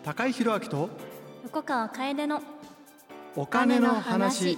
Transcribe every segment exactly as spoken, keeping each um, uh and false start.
高井宏明と横川楓のお金の話。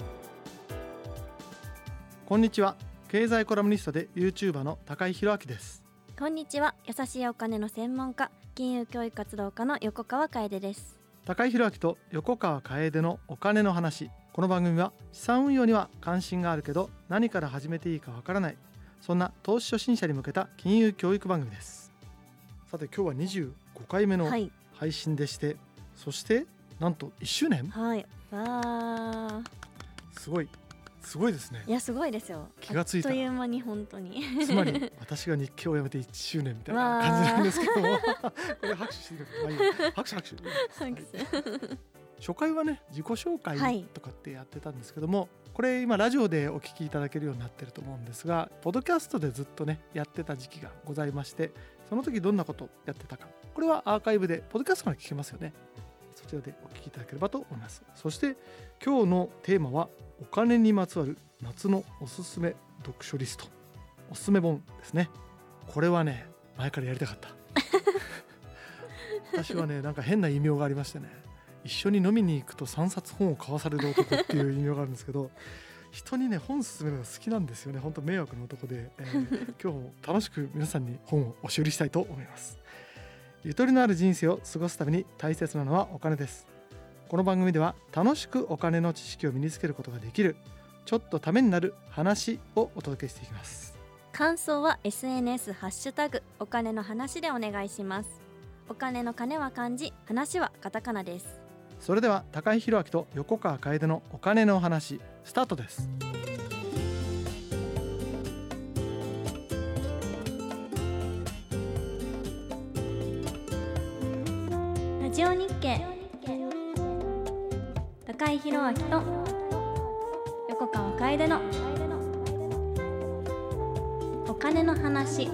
こんにちは。経済コラムニストで YouTuber の高井宏明です。 こんにちは。優しいお金の専門家、金融教育活動家の横川楓です。 高井宏明と横川楓のお金の話。この番組は資産運用には関心があるけど何から始めていいかわからない、そんな投資初心者に向けた金融教育番組です。さて今日はにじゅうごかいめの配信でして、はい、そしてなんといっしゅうねん。 はい。わすごいすごいですね。 いやすごいですよ。 気がついたあっという間に本当につまり私が日経を辞めていっしゅうねんみたいな感じなんですけどもこれ拍手してください、まあ、いい拍手拍手拍手初回はね自己紹介とかってやってたんですけども、はい、これ今ラジオでお聞きいただけるようになってると思うんですが、ポッドキャストでずっとねやってた時期がございまして、その時どんなことやってたか、これはアーカイブでポッドキャストから聞けますよね。そちらでお聞きいただければと思います。そして今日のテーマはお金にまつわる夏のおすすめ読書リスト、おすすめ本ですね。これはね前からやりたかった私はねなんか変な異名がありましてね、一緒に飲みに行くとさんさつ本を買わされる男っていう異名があるんですけど人にね本勧めるのが好きなんですよね。本当迷惑な男で、えー、今日も楽しく皆さんに本をお修理したいと思います。ゆとりのある人生を過ごすために大切なのはお金です。この番組では楽しくお金の知識を身につけることができるちょっとためになる話をお届けしていきます。 感想は エスエヌエス ハッシュタグお金の話でお願いします。お金の金は漢字、話はカタカナです。 それでは高井宏明と横川楓のお金の話スタートです。 ラジオ日経高井宏明と横川楓のお金の話。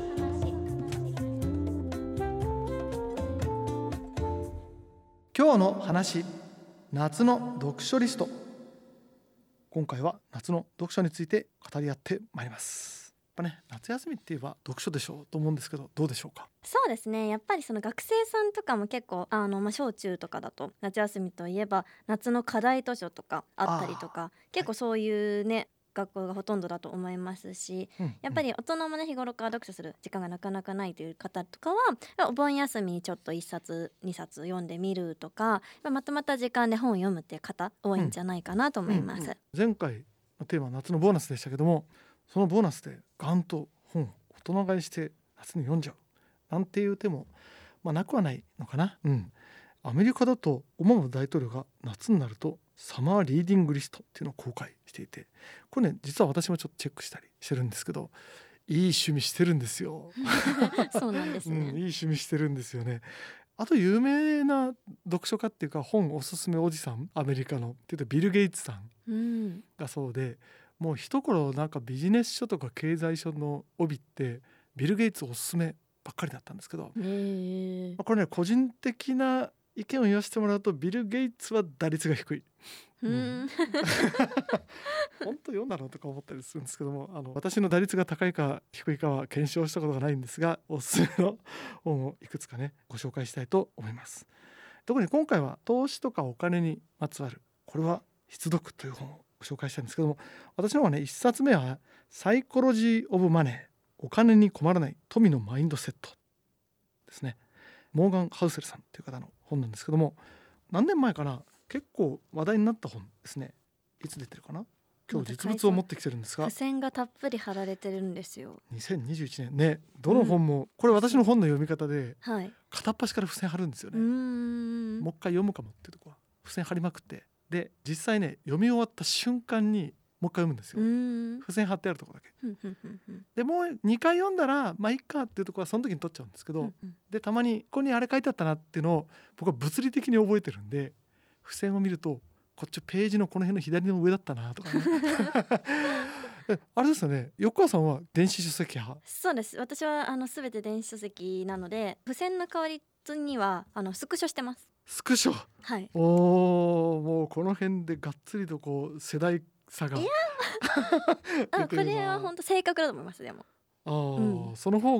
今日の話、夏の読書リスト。今回は夏の読書について語り合ってまいります。やっぱね、夏休みって言えば読書でしょうと思うんですけど、どうでしょうか。 そうですね、やっぱりその学生さんとかも結構あの、まあ、小中とかだと夏休みといえば夏の課題図書とかあったりとか、結構そういうね、はい、学校がほとんどだと思いますし、うんうん、やっぱり大人もね日頃から読書する時間がなかなかないという方とかはお盆休みにちょっといっさつにさつ読んでみるとか、まとまった時間で本を読むっていう方多いんじゃないかなと思います、うんうんうん、前回のテーマは夏のボーナスでしたけども、そのボーナスでガンと本を大人買いして夏に読んじゃうなんていう手も、まあ、なくはないのかな、うん、アメリカだとオバマ大統領が夏になるとサマーリーディングリストっていうのを公開していて、これね実は私もちょっとチェックしたりしてるんですけど、いい趣味してるんですよそうなんですね、 うん、いい趣味してるんですよね。あと有名な読書家っていうか本おすすめおじさん、アメリカのっていうとビル・ゲイツさんがそうで、うん、もう一頃なんかビジネス書とか経済書の帯ってビル・ゲイツおすすめばっかりだったんですけど、 へー、 これね個人的な意見を言わせてもらうとビル・ゲイツは打率が低い、うん、本当読んだのとか思ったりするんですけども、あの私の打率が高いか低いかは検証したことがないんですが、おすすめの本をいくつかねご紹介したいと思います。特に今回は投資とかお金にまつわる、これは必読という本をご紹介したいんですけども、私の方はねいっさつめはサイコロジー・オブ・マネー、お金に困らない富のマインドセットですね。モーガン・ハウセルさんという方の本なんですけども、何年前かな、結構話題になった本ですね。いつ出てるかな。今日実物を持ってきてるんですが、 付箋がたっぷり貼られてるんですよ。 にせんにじゅういちねんね、どの本も、うん、これ私の本の読み方で、 はい、 片っ端から付箋貼るんですよね。 うーん、 もう一回読むかもっていうとこは付箋貼りまくって、で実際ね読み終わった瞬間にもう一回読むんですよ。付箋貼ってあるとこだけで、もうにかい読んだらまあいいかっていうところはその時に取っちゃうんですけど、うんうん、でたまにここにあれ書いてあったなっていうのを僕は物理的に覚えてるんで、付箋を見るとこっちページのこの辺の左の上だったなとかねあれですよね、横川さんは電子書籍派。 そうです、私はあの全て電子書籍なので、付箋の代わりにはあのスクショしてます。 スクショ、 はい、 おー、もうこの辺でがっつりとこう世代差がいやあこれは本当正確だと思います。でもあ、うん、その方が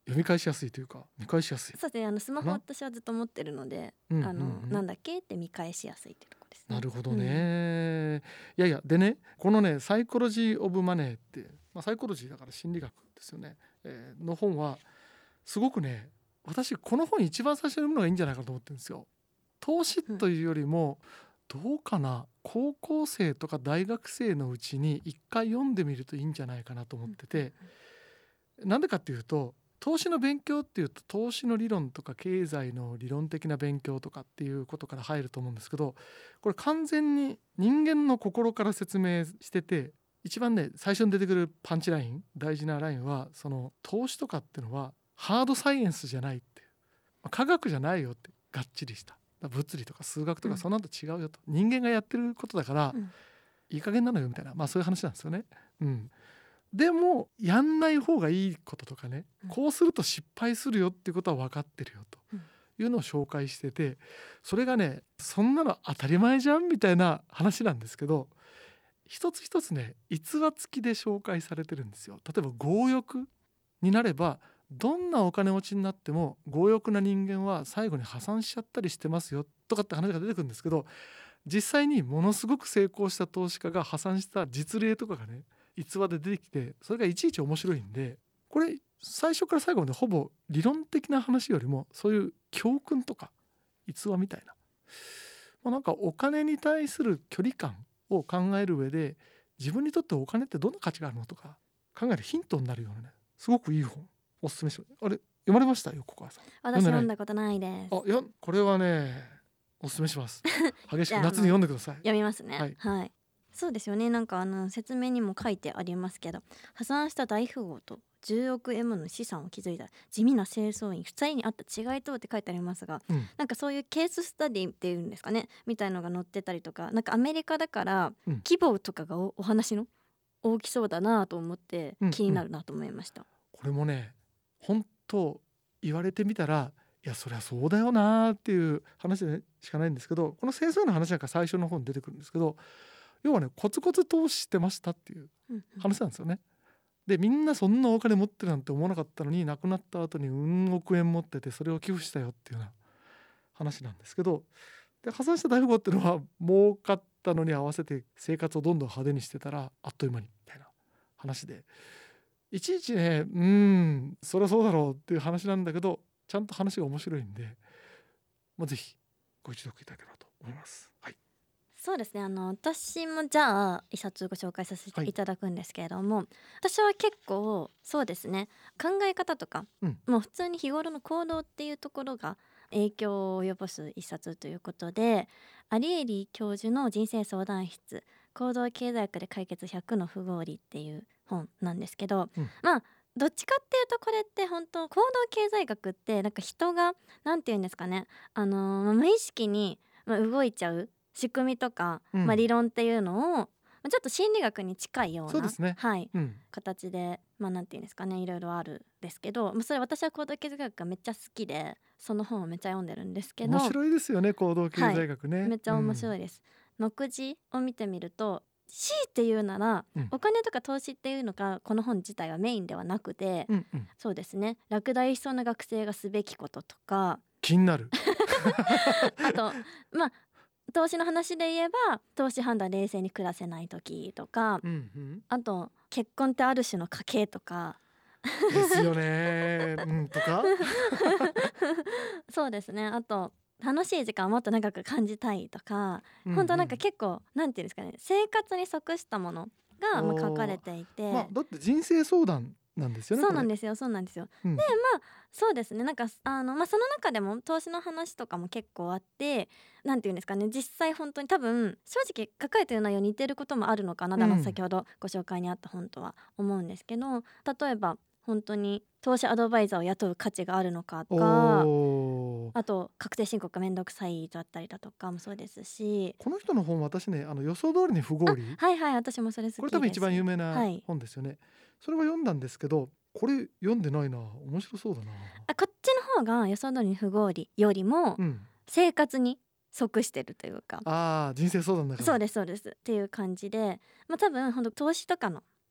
読み返しやすいというか見返しやすい。 そうですね、あのスマホかな私はずっと持ってるので、 うんあの、 うんうんなんだっけって見返しやすいってとこですね。 なるほどね、いやいやでねこのねサイコロジー・オブ・マネーって、まあ、サイコロジーだから心理学ですよね、えーの本はすごくね私この本一番最初に読むのがいいんじゃないかと思ってるんですよ。投資というよりも、どうかな高校生とか大学生のうちに一回読んでみるといいんじゃないかなと思ってて、なんでかっていうと投資の勉強っていうと投資の理論とか経済の理論的な勉強とかっていうことから入ると思うんですけど、これ完全に人間の心から説明してて、一番ね最初に出てくるパンチライン大事なラインはその投資とかってのはハードサイエンスじゃないって、科学じゃないよって、がっちりした物理とか数学とかそんなのと違うよと、うん、人間がやってることだから、うん、いい加減なのよみたいな、まあそういう話なんですよね。うんでもやんない方がいいこととかね、うん、こうすると失敗するよっていうことは分かってるよというのを紹介してて、それがねそんなの当たり前じゃんみたいな話なんですけど、一つ一つね逸話付きで紹介されてるんですよ。例えば強欲になればどんなお金持ちになっても強欲な人間は最後に破産しちゃったりしてますよとかって話が出てくるんですけど、実際にものすごく成功した投資家が破産した実例とかがね逸話で出てきて、それがいちいち面白いんで、これ最初から最後までほぼ理論的な話よりもそういう教訓とか逸話みたいな、まあ、なんかお金に対する距離感を考える上で自分にとってお金ってどんな価値があるのとか考えるヒントになるようなねすごくいい本おすすめします。あれ読まれましたよ、ここはさん。 私読んだことないです。 あいやこれはねおすすめします激しく夏に読んでください。 読みますね。はい、はい、そうですよね。なんかあの説明にも書いてありますけど、破産した大富豪とじゅうおくえんもの資産を築いた地味な清掃員ふたりにあった違いとって書いてありますが、うん、なんかそういうケーススタディっていうんですかねみたいのが載ってたりとか、なんかアメリカだから規模とかが お, お話の大きそうだなと思って気になるなと思いました。うんうん、 これもね本当言われてみたらいやそりゃそうだよなっていう話でしかないんですけど、この清掃員の話なんか最初の方に出てくるんですけど、要はねコツコツ投資してましたっていう話なんですよね。でみんなそんなお金持ってるなんて思わなかったのに亡くなった後にうん億円持っててそれを寄付したよっていうような話なんですけど、で破産した大富豪っていうのは儲かったのに合わせて生活をどんどん派手にしてたらあっという間にみたいな話で、いちいちねうーんそりゃそうだろうっていう話なんだけどちゃんと話が面白いんで、まあ、ぜひご一読いただければと思います。はい、 そうですね、あの私もじゃあ一冊ご紹介させていただくんですけれども、はい、私は結構そうですね考え方とか、うん、もう普通に日頃の行動っていうところが影響を及ぼす一冊ということで、アリエリ教授の人生相談室行動経済学で解決ひゃくの不合理っていう本なんですけど、うん、まあどっちかっていうとこれって本当行動経済学ってなんか人がなんていうんですかね、あのー、無意識に動いちゃう仕組みとか、うんまあ、理論っていうのをちょっと心理学に近いようなそうですね、 はいうん、 形でまあなんていうんですかねいろいろあるんですけど、それ私は行動経済学がめっちゃ好きでその本をめっちゃ読んでるんですけど、 面白いですよね行動経済学ね、 はい、めっちゃ面白いです、うん、目次を見てみると強いて言うなら、うん、お金とか投資っていうのがこの本自体はメインではなくて、うんうん、そうですね落第しそうな学生がすべきこととか気になるあとまあ投資の話で言えば投資判断冷静に暮らせない時とか、うんうん、あと結婚ってある種の家計とかですよね、うん、とかそうですね、あと楽しい時間をもっと長く感じたいとか、うんうん、本当なんか結構なんていうんですかね生活に即したものがまあ書かれていて、 まあ、だって人生相談なんですよね。 そうなんですよそうなんですよ、うん、でまあそうですねなんかあの、まあ、その中でも投資の話とかも結構あって、なんていうんですかね実際本当に多分正直書かれてる内容似てることもあるのかな、うん、先ほどご紹介にあった本とは思うんですけど、例えば本当に投資アドバイザーを雇う価値があるのかとか、あと確定申告がめんどくさいだったりだとかもそうですし、 この人の本私ねあの予想通りに不合理、 はいはい私もそれ好きです。 これ多分一番有名な本ですよね、はい、それは読んだんですけどこれ読んでないな、面白そうだなあ。こっちの方が予想通りに不合理よりも生活に即してるというか、 うん、あ人生相談だからそうですそうですっていう感じで、まあ、多分本当投資とかの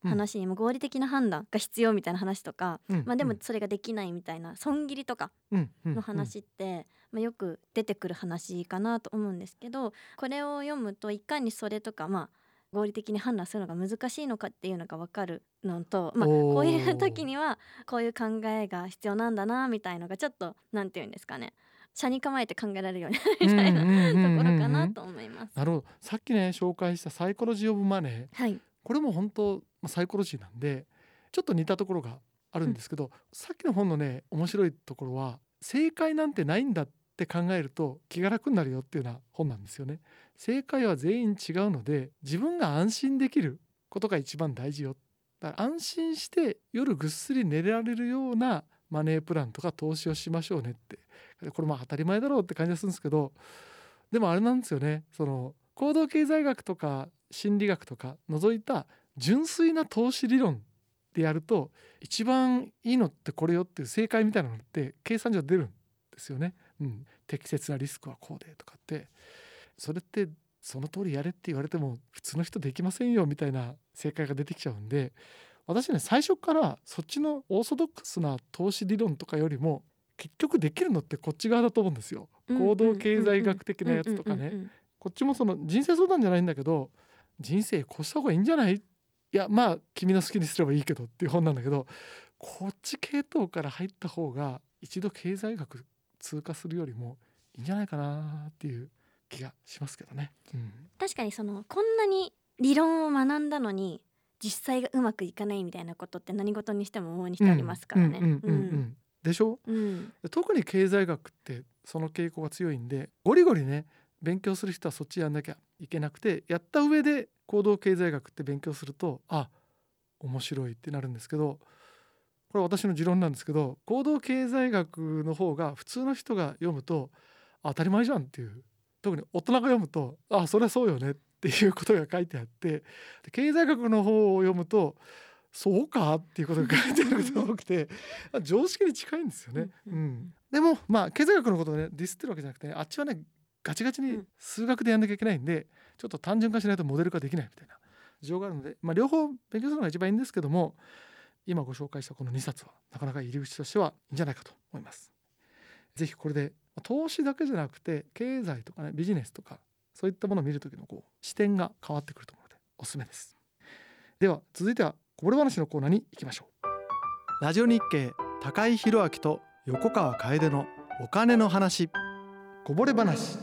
話にも合理的な判断が必要みたいな話とか、 うんまあ、でもそれができないみたいな損切りとかうんうんの話って、まあ、よく出てくる話かなと思うんですけど、これを読むといかにそれとか、まあ、合理的に判断するのが難しいのかっていうのが分かるのと、まあ、 おーこういう時にはこういう考えが必要なんだなみたいのがちょっとなんていうんですかね、車に構えて考えられるようになるみたいなうんうんうんうんうんところかなと思います。 なるほど。さっきね紹介したサイコロジー・オブ・マネー、 はい、 これも本当まあサイコロジーなんでちょっと似たところがあるんですけど、さっきの本のね面白いところは正解なんてないんだって考えると気が楽になるよっていうような本なんですよね。正解は全員違うので自分が安心できることが一番大事よ。だから安心して夜ぐっすり寝られるようなマネープランとか投資をしましょうねって、これまあ当たり前だろうって感じがするんですけど、でもあれなんですよね、その行動経済学とか心理学とか除いた純粋な投資理論でやると一番いいのってこれよっていう正解みたいなのって計算上出るんですよね、うん、適切なリスクはこうでとかって、それってその通りやれって言われても普通の人できませんよみたいな正解が出てきちゃうんで、私ね最初からそっちのオーソドックスな投資理論とかよりも結局できるのってこっち側だと思うんですよ。行動経済学的なやつとかね、こっちもその人生相談じゃないんだけど人生越した方がいいんじゃない、いやまあ君の好きにすればいいけどっていう本なんだけど、こっち系統から入った方が一度経済学通過するよりもいいんじゃないかなっていう気がしますけどね、うん、 確かにそのこんなに理論を学んだのに実際がうまくいかないみたいなことって何事にしても往々にしてありますからね。 うんうんうんうんうんでしょ、 うん、 特に経済学ってその傾向が強いんで、ゴリゴリね勉強する人はそっちやんなきゃいけなくて、やった上で行動経済学って勉強するとあ面白いってなるんですけど、これは私の持論なんですけど、行動経済学の方が普通の人が読むと当たり前じゃんっていう、特に大人が読むとあそりゃそうよねっていうことが書いてあって、で経済学の方を読むとそうかっていうことが書いてあることが多くて常識に近いんですよね、うんうん、でもまあ経済学のことをねディスってるわけじゃなくて、ね、あっちはねガチガチに数学でやんなきゃいけないんで、ちょっと単純化しないとモデル化できないみたいな事情があるので、まあ、両方勉強するのが一番いいんですけども、今ご紹介したこのにさつはなかなか入り口としてはいいんじゃないかと思います。ぜひこれで投資だけじゃなくて経済とかねビジネスとかそういったものを見るときのこう視点が変わってくると思うのでおすすめです。では続いてはこぼれ話のコーナーに行きましょう。ラジオ日経高井宏明と横川楓のお金の話、こぼれ話。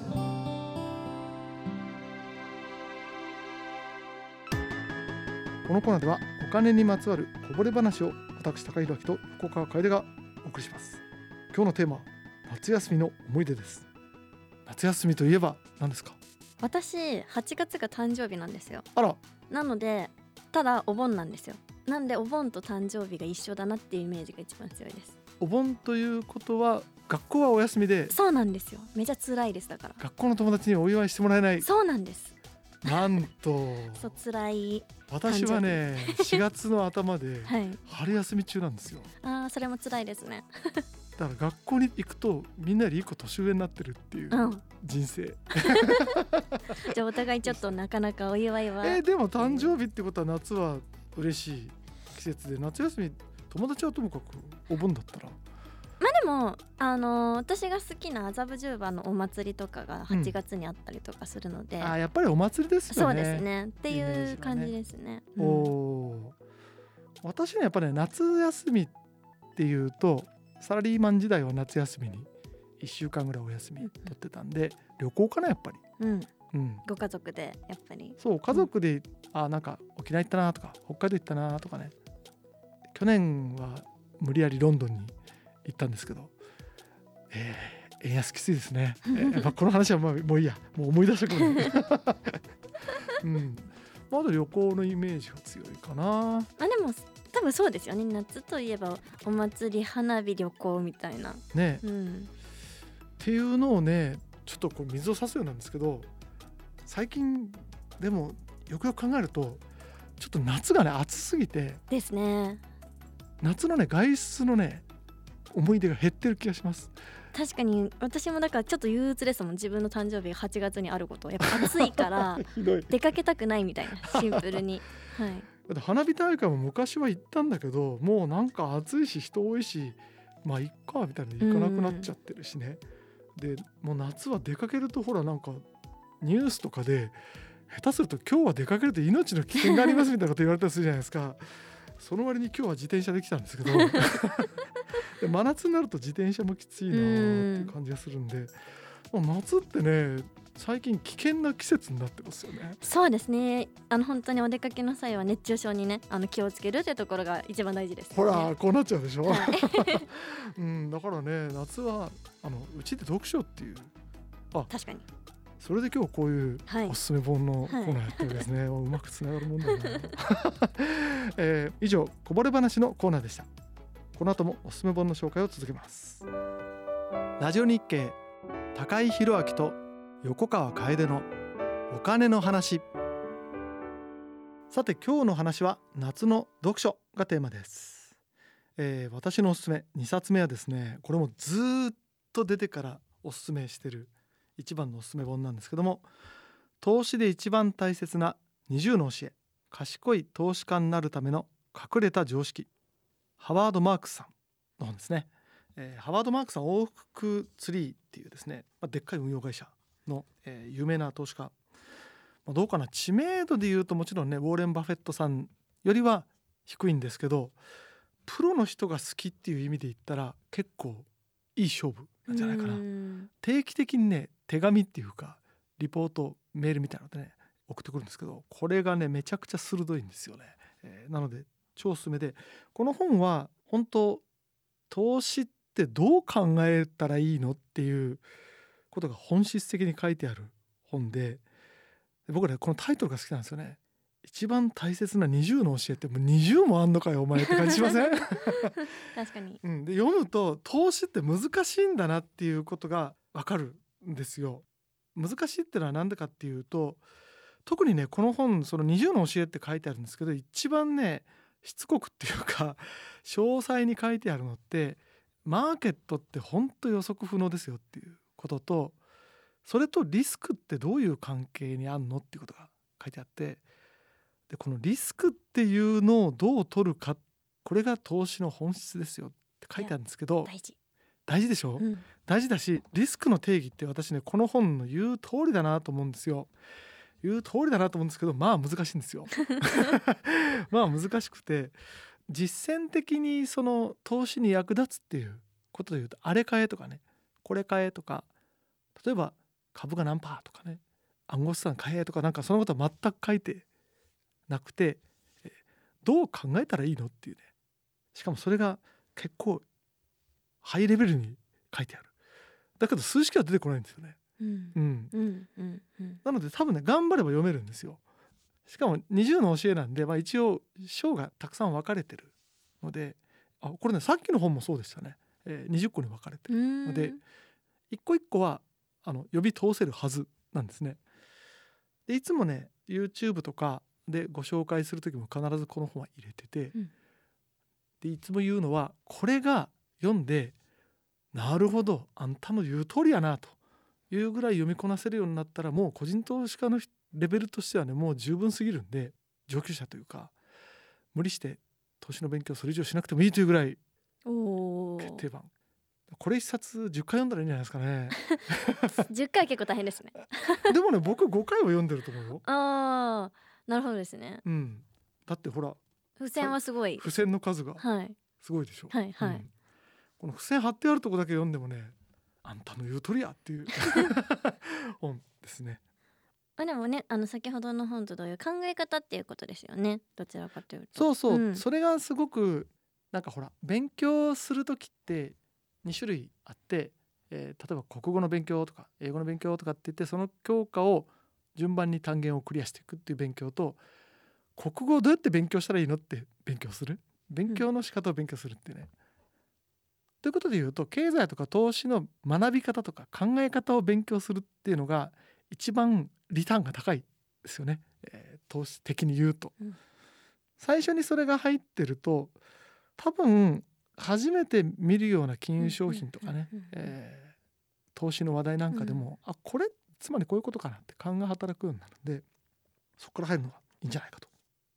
このコーナーではお金にまつわるこぼれ話を私高井宏明と横川楓がお送りします。今日のテーマは夏休みの思い出です。夏休みといえば何ですか？ 私はちがつが誕生日なんですよ。 あら、 なのでただお盆なんですよ。なんでお盆と誕生日が一緒だなっていうイメージが一番強いです。 お盆ということは学校はお休みで、 そうなんですよ。めちゃ辛いです。だから学校の友達にお祝いしてもらえない。 そうなんです。 なんとそう辛い。 私はねしがつの頭ではい、 春休み中なんですよ。 あーそれも辛いですね。 だから学校に行くとみんなよりいっこ年上になってるっていううん、 人生、 じゃあお互いちょっとなかなかお祝いはえーでも誕生日ってことは夏は嬉しい季節で、夏休み友達はともかくお盆だったらまあでも、あのー私が好きな麻布十番のお祭りとかがはちがつにあったりとかするので、 あやっぱりお祭りですよね。 そうですねっていう感じですね。 おおー、私ねやっぱね夏休みっていうとサラリーマン時代は夏休みにいっしゅうかんぐらいお休み取ってたんで、旅行かなやっぱり、 うんうん、 ご家族でやっぱりそう家族で、うん、あなんか沖縄行ったなとか北海道行ったなとかね、去年は無理やりロンドンに行ったんですけど、えー、円安きついですね、えーまあ、この話はもうもういいや、もう思い出したくない、うん、まだ旅行のイメージが強いかな。 あでも多分そうですよね。夏といえばお祭り花火旅行みたいなね、 うん、 っていうのをねちょっとこう水を差すようなんですけど、最近でもよくよく考えるとちょっと夏がね暑すぎてですね。 夏のね外出のね思い出が減ってる気がします。 確かに私もだからちょっと憂鬱ですもん。自分の誕生日がはちがつにあること、やっぱ暑いからひどい出かけたくないみたいなシンプルにはい。 で花火大会も昔は行ったんだけど、もうなんか暑いし人多いし、まあいっかみたいな行かなくなっちゃってるしね。でもう夏は出かけるとほらなんかニュースとかで下手すると今日は出かけると命の危険がありますみたいなこと言われたりするじゃないですか。その割に今日は自転車で来たんですけどで真夏になると自転車もきついなっていう感じがするんで、もう夏ってね最近危険な季節になってますよね。 そうですね。あの本当にお出かけの際は熱中症にね、あの気をつけるというところが一番大事です、ね、 ほらこうなっちゃうでしょ、 はいうん、だからね夏はあのうちで読書っていう、あ確かにそれで今日こういうおすすめ本のコーナーやったわけですね、はい、うまくつながるもんだな、えー、以上こぼれ話のコーナーでした。この後もおすすめ本の紹介を続けます。ラジオ日経高井宏明と横川楓のお金の話。さて今日の話は夏の読書がテーマです、えー、私のおすすめにさつめはですね、これもずっと出てからおすすめしてる一番のおすすめ本なんですけども、投資で一番大切なにじゅうの教え、賢い投資家になるための隠れた常識、ハワード・マークスさんの本ですね、えー、ハワード・マークスさん往復ツリーっていうですね、まあ、でっかい運用会社の、えー、有名な投資家、まあ、どうかな、知名度でいうともちろんねウォーレン・バフェットさんよりは低いんですけど、プロの人が好きっていう意味で言ったら結構いい勝負なんじゃないかな。定期的にね手紙っていうかリポートメールみたいなのでね送ってくるんですけど、これがねめちゃくちゃ鋭いんですよね、えー、なので超おすすめで、この本は本当投資ってどう考えたらいいのっていうことが本質的に書いてある本で、僕ねこのタイトルが好きなんですよね。一番大切なにじゅうの教えってもうにじゅうもあんのかよお前って感じしません確かに、 うん、で読むと投資って難しいんだなっていうことがわかるんですよ。難しいってのは何でかっていうと、特にねこの本そのにじゅうの教えって書いてあるんですけど、一番ねしつこくっていうか詳細に書いてあるのって、マーケットって本当予測不能ですよっていうことと、それとリスクってどういう関係にあんのっていうことが書いてあって、でこのリスクっていうのをどう取るか、これが投資の本質ですよって書いてあるんですけど、 大事大事でしょ、うん、大事だし、リスクの定義って私ねこの本の言う通りだなと思うんですよ。言う通りだなと思うんですけど、まあ難しいんですよまあ難しくて、実践的にその投資に役立つっていうことでいうと、あれ買えとかねこれ買えとか、例えば株が何パーとかね暗号資産買えとか、なんかそのことは全く書いてなくて、どう考えたらいいのっていうね、しかもそれが結構ハイレベルに書いてある。だけど数式は出てこないんですよね、うんうんうんうんうん、なので多分ね頑張れば読めるんですよ。しかもにじゅうの教えなんで、まあ、一応章がたくさん分かれてるので、あこれねさっきの本もそうでしたね、えー、にじゅっこに分かれてるので、一個一個はあの呼び通せるはずなんですね。でいつもね YouTube とかでご紹介する時も必ずこの本は入れてて、うん、でいつも言うのは、これが読んでなるほどあんたの言う通りやなというぐらい読みこなせるようになったら、もう個人投資家のレベルとしてはねもう十分すぎるんで、上級者というか無理して投資の勉強それ以上しなくてもいいというぐらい決定版。これ一冊じゅっかい読んだらいいんじゃないですかねじゅっかい結構大変ですねでもね僕ごかいは読んでると思うよ。 あーなるほどですね、 うん、だってほら付箋はすごい、 付箋の数がすごいでしょ、 はいはい、はい、うん、 この付箋貼ってあるとこだけ読んでもね、あんたの言う通りやっていう本ですね。 あでもね、あの先ほどの本と同様考え方っていうことですよね、どちらかというと。 そうそう、うん、それがすごくなんかほら勉強する時ってに種類あって、えー、例えば国語の勉強とか英語の勉強とかって言って、その教科を順番に単元をクリアしていくっていう勉強と、国語をどうやって勉強したらいいのって勉強する、勉強の仕方を勉強するってね、うん、ということで言うと、経済とか投資の学び方とか考え方を勉強するっていうのが一番リターンが高いですよね、えー、投資的に言うと、うん、最初にそれが入ってると、多分初めて見るような金融商品とかね、投資の話題なんかでも、うん、あこれつまりこういうことかなって勘が働くようになるんで、そこから入るのがいいんじゃないかと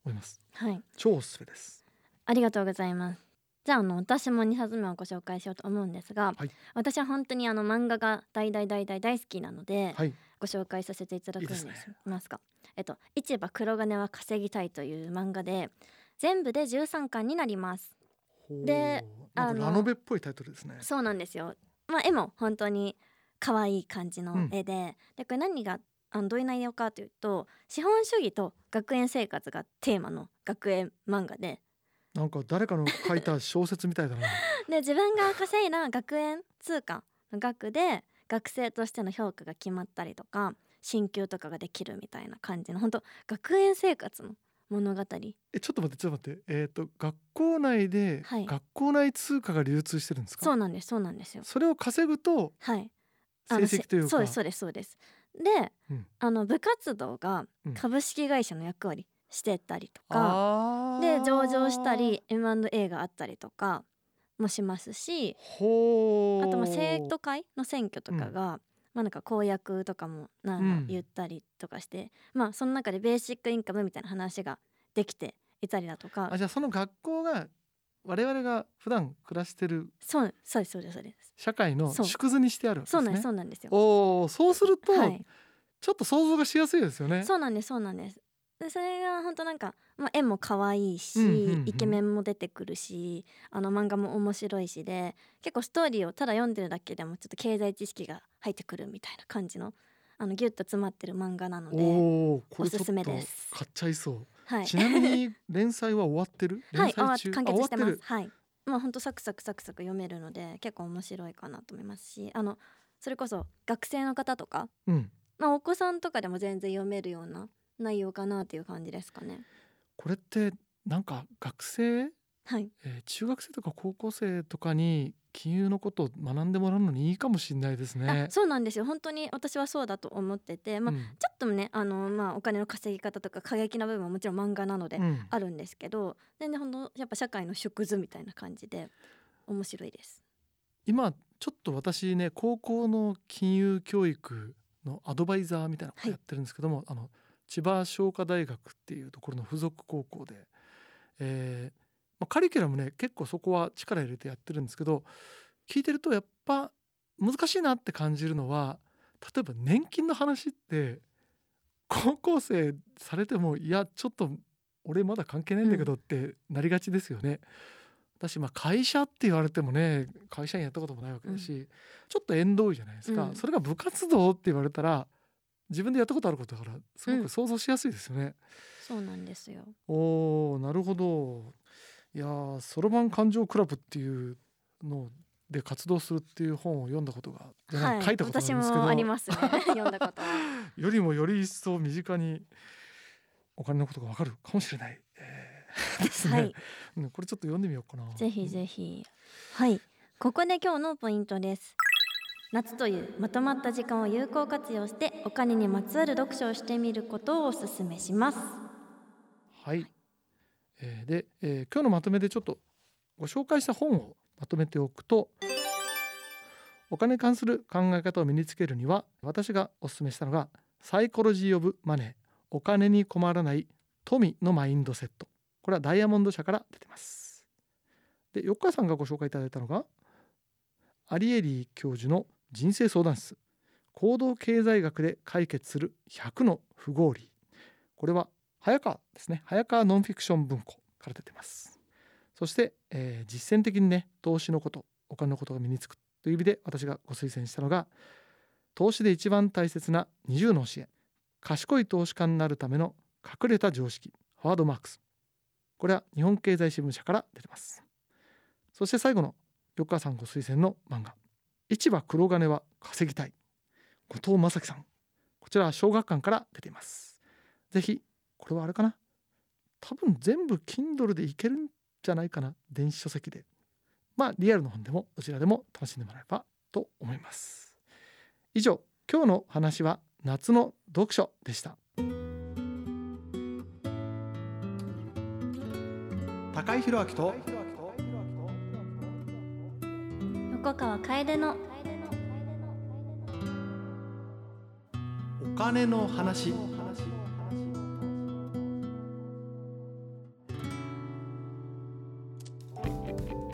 思います。 はい、 超おすすめです。 ありがとうございます。じゃあ、あの私もにさつめをご紹介しようと思うんですが、 はい、 私は本当にあの漫画が大大大大大好きなので、 はい、 ご紹介させていただくんですいいですね。 ますか。えっと市場黒金は稼ぎたいという漫画で、全部でじゅうさんかんになります。 ほで、 う、なんかラノベっぽいタイトルですね。 そうなんですよ。まあ絵も本当に可愛い感じの絵で、うん、でこれ何があのどういう内容かというと、資本主義と学園生活がテーマの学園漫画で、 なんか誰かの書いた小説みたいだなで自分が稼いだ学園通貨の額で学生としての評価が決まったりとか、進級とかができるみたいな感じの本当学園生活の物語。 え、ちょっと待ってちょっと待って、えっと学校内で、 はい、 学校内通貨が流通してるんですか？ そうなんですそうなんですよ。 それを稼ぐと、はい、成績というか、 そうですそうですそうです。で、うん、あの部活動が株式会社の役割してたりとか、うん、で上場したり エムアンドエー があったりとかもしますし、 ほあとまあ生徒会の選挙とかが、うん、まあなんか公約とかもなんか言ったりとかして、うん、まあその中でベーシックインカムみたいな話ができていたりだとか。 あ、じゃあその学校が我々が普段暮らしてる、 そうそうですそうですそうです、 社会の縮図にしてあるんですね。 そうなんですそうなんですよ。 おー、そうすると、 はい、 ちょっと想像がしやすいですよね。 そうなんですそうなんです。でそれが本当なんか、まあ、絵も可愛いし、うんうんうん、イケメンも出てくるし、あの漫画も面白いしで、結構ストーリーをただ読んでるだけでもちょっと経済知識が入ってくるみたいな感じの、あのギュッと詰まってる漫画なので、おこれちょっとおすすめです。 買っちゃいそう、 はい、 ちなみに連載は終わってる？連載中、 はい、完結してます。はい、まあ本当サクサクサクサク読めるので結構面白いかなと思いますし、あのそれこそ学生の方とか、うん、まあ、お子さんとかでも全然読めるような内容かなという感じですかね。 これってなんか学生、 はい、 えー、中学生とか高校生とかに金融のことを学んでもらうのにいいかもしれないですね。 あ、そうなんですよ。本当に私はそうだと思ってて、まあ、うん、ちょっとねあの、まあ、お金の稼ぎ方とか過激な部分はもちろん漫画なのであるんですけど、うん、全然本当やっぱ社会の縮図みたいな感じで面白いです。 今ちょっと私ね、高校の金融教育のアドバイザーみたいなことやってるんですけども、はい、あの千葉商科大学っていうところの付属高校で、えーまあ、カリキュラムね結構そこは力入れてやってるんですけど、聞いてるとやっぱ難しいなって感じるのは、例えば年金の話って高校生されても、いやちょっと俺まだ関係ないんだけどってなりがちですよね。うん、私まあ会社って言われてもね、会社員やったこともないわけだし、うん、ちょっと縁遠いじゃないですか。うん、それが部活動って言われたら自分でやったことあることだからすごく想像しやすいですよね。うん、 そうなんですよ。 おー、なるほど。いやそろばん感情クラブっていうので活動するっていう本を読んだことが、はい、書いたことがあるんですけど、 私もありますね読んだことはよりもより一層身近にお金のことが分かるかもしれない、えー、ですね。はい、これちょっと読んでみようかな。 ぜひぜひ。はい、ここで今日のポイントです。夏というまとまった時間を有効活用してお金にまつわる読書をしてみることをお勧めします。 はい、えー、で、えー、今日のまとめでちょっとご紹介した本をまとめておくと、お金に関する考え方を身につけるには、私がお勧めしたのがサイコロジー・オブ・マネー、お金に困らない富のマインドセット。これはダイヤモンド社から出てます。で、横川さんがご紹介いただいたのがアリエリー教授の人生相談室、行動経済学で解決するひゃくの不合理。これは早川ですね、早川ノンフィクション文庫から出てます。そして、えー、実践的にね、投資のこと、お金のことが身につくという意味で私がご推薦したのが、投資で一番大切なにじゅうの教え、賢い投資家になるための隠れた常識、ハワード・マークス。これは日本経済新聞社から出てます。そして最後の横川さんご推薦の漫画、市場黒金は稼ぎたい、後藤正樹さん。こちらは小学館から出ています。ぜひ、これはあれかな、多分全部 Kindle でいけるんじゃないかな、電子書籍で。まあリアルの本でもどちらでも楽しんでもらえばと思います。以上、今日の話は夏の読書でした。高井宏明と横川楓のお金の話。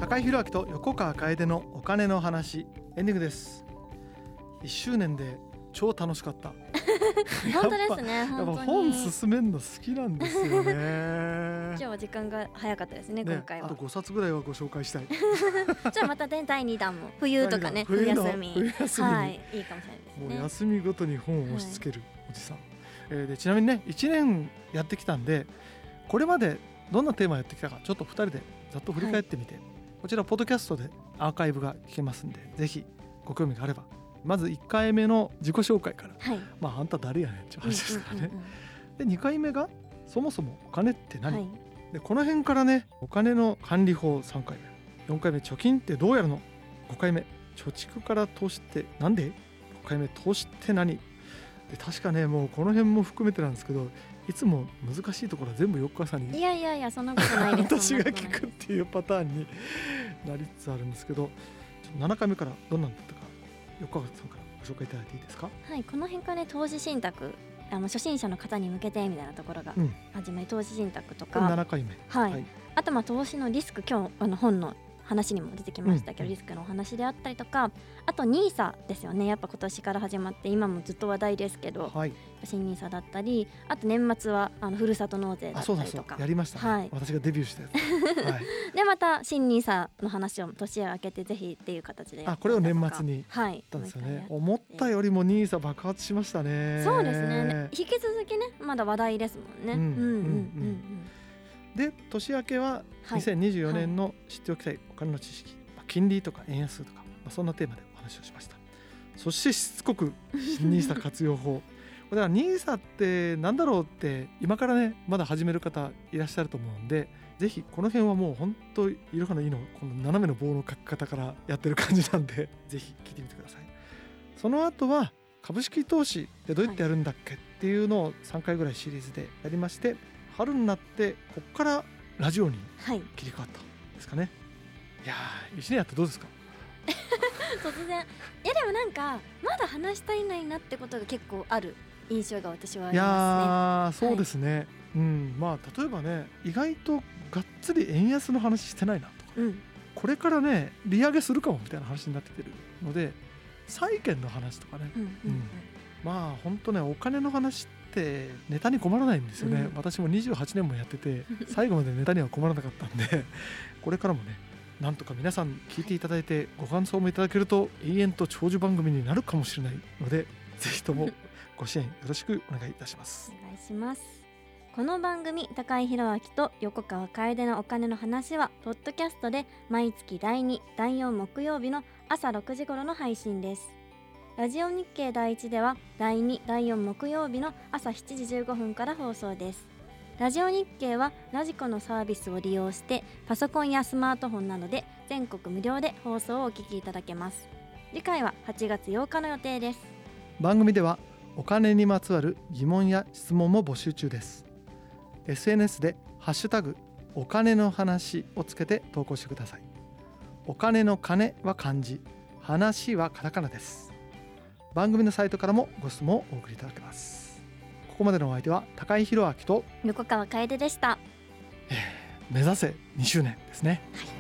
高井宏明と横川楓のお金の話、エンディングです。いっしゅうねんで超楽しかった本当ですね。 やっぱ本当に本進めるの好きなんですよね今日は時間が早かったですね、 ね、 今回は。 あとごさつぐらいはご紹介したいじゃあまたねだいにだんも冬とかね、冬冬の休み、 冬休みに、 はい、いいかもしれないですね。 もう休みごとに本を押し付けるおじさん、はい、えー、でちなみにねいちねんやってきたんで、これまでどんなテーマやってきたかちょっとふたりでざっと振り返ってみて、はい、こちらポッドキャストでアーカイブが聞けますんで、ぜひご興味があれば。まずいっかいめの自己紹介から、はい、まああんた誰やねんっていう話ですからね、うんうんうんうん、でにかいめがそもそもお金って何、はい、でこの辺からね、お金の管理法さんかいめ、よんかいめ貯金ってどうやるの、ごかいめ貯蓄から投資ってなんで、ろっかいめ投資って何で、確かねもうこの辺も含めてなんですけど、いつも難しいところは全部横川さんにいやいやいやそんなことないです私が聞くっていうパターンになりつつあるんですけど、ちょっとななかいめからどんなんだったか横川さんからご紹介いただいていいですか。 はい、この辺からね投資信託、あの初心者の方に向けてみたいなところが始まり、うん、投資信託とかななかいめ、 はいはい、あとまあ投資のリスク、今日あの本の話にも出てきましたけど、うん、リスクのお話であったりとか、あと ニーサ ですよね。やっぱ今年から始まって今もずっと話題ですけど、はい、新 ニーサ だったり、あと年末はあのふるさと納税だったりとか、あ、そうだそうやりましたね、はい、私がデビューしたやつ、はい、 でまた新 ニーサ の話を年を明けてぜひっていう形でやあこれを年末にやったんですよね、はい、思ったよりも ニーサ 爆発しましたね。 そうですね、引き続きねまだ話題ですもんね。うんうんうんうん、 で年明けはにせんにじゅうよねんの知っておきたいお金の知識、はい、金利とか円安とか、まあ、そんなテーマでお話をしました。そしてしつこく新 ニーサ 活用法だから ニーサ ってなんだろうって今からねまだ始める方いらっしゃると思うんで、ぜひこの辺はもう本当いろはのいいのこの斜めの棒の書き方からやってる感じなんでぜひ聞いてみてください。その後は株式投資ってどうやってやるんだっけっていうのをさんかいぐらいシリーズでやりまして、春になってこっからラジオに切り替わったんですかね、はい、いやーいちねんやってどうですか突然。いやでもなんかまだ話したいないなってことが結構ある印象が私はありますね。 いやそうですね、はい、うん、まあ例えばね意外とがっつり円安の話してないなとか、うん、これからね利上げするかもみたいな話になってきてるので、債券の話とかね、うんうんうん、まあ本当ねお金の話ってネタに困らないんですよね、うん、私もにじゅうはちねんもやってて最後までネタには困らなかったんでこれからもねなんとか皆さん聞いていただいてご感想もいただけると永遠と長寿番組になるかもしれないのでぜひともご支援よろしくお願いいたしますお願いします。この番組高井宏明と横川楓のお金の話はポッドキャストで毎月だいに、だいよん木曜日の朝ろくじ頃の配信です。ラジオ日経だいいちではだいに、だいよん木曜日の朝しちじじゅうごふんから放送です。ラジオ日経はラジコのサービスを利用してパソコンやスマートフォンなどで全国無料で放送をお聞きいただけます。次回ははちがつようかの予定です。 番組ではお金にまつわる疑問や質問も募集中です。 エスエヌエス でハッシュタグお金の話をつけて投稿してください。お金の金は漢字、話はカタカナです。番組のサイトからもご質問をお送りいただけます。ここまでのお相手は高井宏明と横川楓でした。 えー、目指せにしゅうねんですね、 はい。